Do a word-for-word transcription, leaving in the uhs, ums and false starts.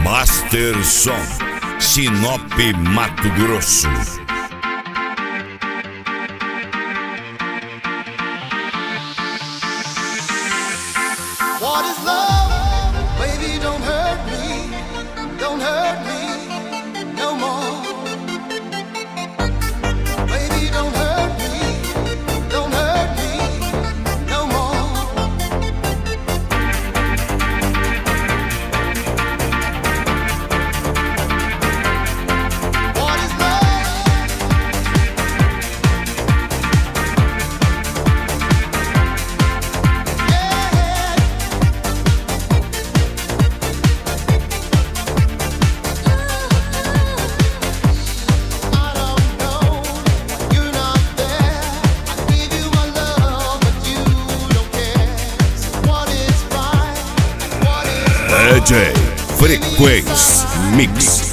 Master Som, Sinop, Mato Grosso. What is love? Baby, don't hurt me, don't hurt me no more. Baby, don't hurt me, don't hurt me no more. What is love? Yeah. I don't know, you're not there. I give you my love, but you don't care. So what is right? What is D J Frequência Mix.